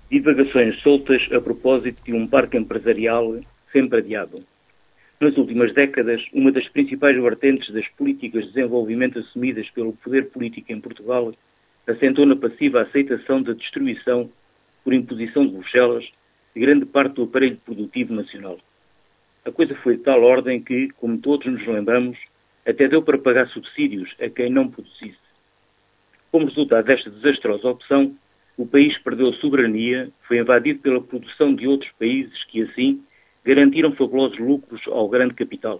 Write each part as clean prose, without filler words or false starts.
Divagações soltas a propósito de um parque empresarial sempre adiado. Nas últimas décadas, uma das principais vertentes das políticas de desenvolvimento assumidas pelo poder político em Portugal assentou na passiva aceitação da destruição, por imposição de Bruxelas, de grande parte do aparelho produtivo nacional. A coisa foi de tal ordem que, como todos nos lembramos, até deu para pagar subsídios a quem não produzisse. Como resultado desta desastrosa opção, o país perdeu a soberania, foi invadido pela produção de outros países que, assim, garantiram fabulosos lucros ao grande capital.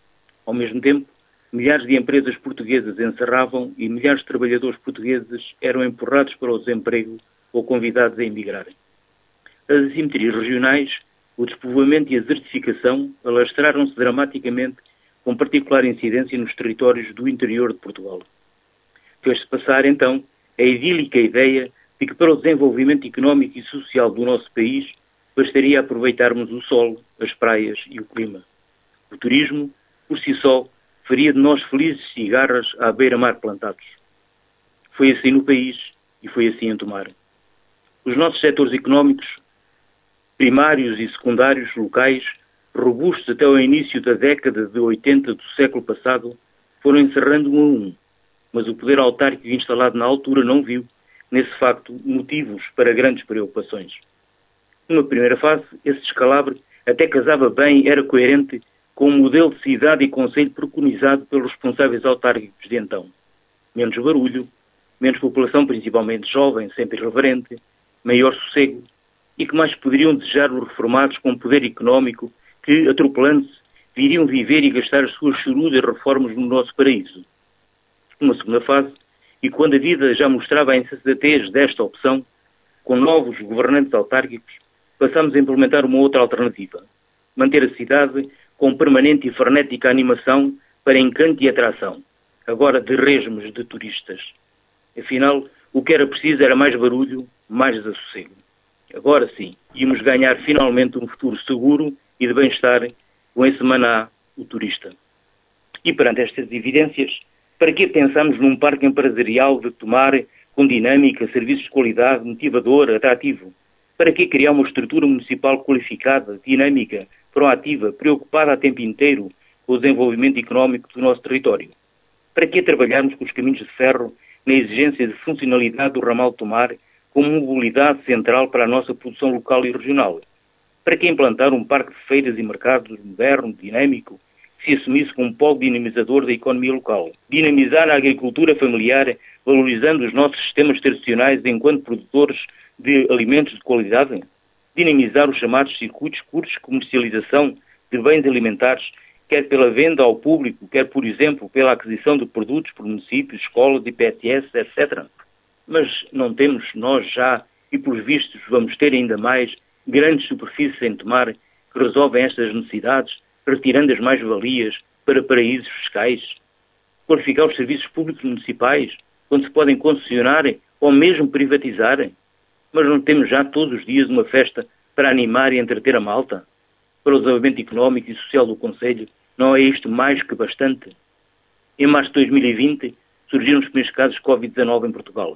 Ao mesmo tempo, milhares de empresas portuguesas encerravam e milhares de trabalhadores portugueses eram empurrados para o desemprego ou convidados a emigrarem. As assimetrias regionais, o despovoamento e a desertificação alastraram-se dramaticamente, com particular incidência nos territórios do interior de Portugal. Fez-se passar, então, a idílica ideia de que para o desenvolvimento económico e social do nosso país bastaria aproveitarmos o sol, as praias e o clima. O turismo, por si só, faria de nós felizes cigarras à beira-mar plantados. Foi assim no país e foi assim em Tomar. Os nossos setores económicos, primários e secundários locais, robustos até ao início da década de 80 do século passado, foram encerrando um a um, mas o poder autárquico instalado na altura não viu, nesse facto, motivos para grandes preocupações. Numa primeira fase, esse descalabro até casava bem, era coerente com o modelo de cidade e concelho preconizado pelos responsáveis autárquicos de então. Menos barulho, menos população, principalmente jovem, sempre irreverente, maior sossego, e que mais poderiam desejar os reformados com poder económico que, atropelando-se, viriam viver e gastar as suas chorudas reformas no nosso paraíso. Uma segunda fase, e quando a vida já mostrava a insensatez desta opção, com novos governantes autárquicos, passámos a implementar uma outra alternativa. Manter a cidade com permanente e frenética animação para encanto e atração, agora de resmos de turistas. Afinal, o que era preciso era mais barulho, mais desassossego. Agora sim, íamos ganhar finalmente um futuro seguro e de bem-estar com esse maná, o turista. E perante estas evidências, para que pensamos num parque empresarial de Tomar com dinâmica, serviços de qualidade, motivador, atrativo? Para que criar uma estrutura municipal qualificada, dinâmica, proativa, preocupada a tempo inteiro com o desenvolvimento económico do nosso território? Para que trabalharmos com os caminhos de ferro na exigência de funcionalidade do ramal de Tomar como mobilidade central para a nossa produção local e regional? Para que implantar um parque de feiras e mercados moderno, dinâmico, que se assumisse como polo dinamizador da economia local? Dinamizar a agricultura familiar, valorizando os nossos sistemas tradicionais enquanto produtores de alimentos de qualidade? Dinamizar os chamados circuitos curtos de comercialização de bens alimentares, quer pela venda ao público, quer, por exemplo, pela aquisição de produtos por municípios, escolas, IPSS, etc. Mas não temos nós já, e pelos vistos vamos ter ainda mais, grandes superfícies em Tomar que resolvem estas necessidades, retirando as mais-valias para paraísos fiscais? Qualificar os serviços públicos municipais, quando se podem concessionar ou mesmo privatizar? Mas não temos já todos os dias uma festa para animar e entreter a malta? Para o desenvolvimento económico e social do concelho, não é isto mais que bastante? Em março de 2020, surgiram os primeiros casos de Covid-19 em Portugal.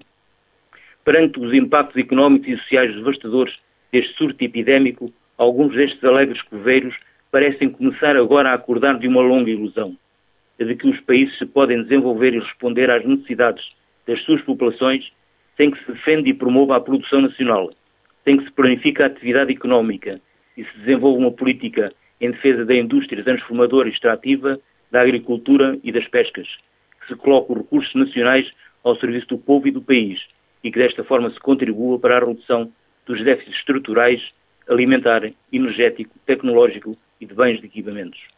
Perante os impactos económicos e sociais devastadores deste surto epidémico, alguns destes alegres coveiros parecem começar agora a acordar de uma longa ilusão, a de que os países se podem desenvolver e responder às necessidades das suas populações sem que se defenda e promova a produção nacional, sem que se planifique a atividade económica e se desenvolva uma política em defesa da indústria transformadora e extrativa, da agricultura e das pescas, que se coloque os recursos nacionais ao serviço do povo e do país e que desta forma se contribua para a redução dos déficits estruturais, alimentar, energético, tecnológico e de bens de equipamentos.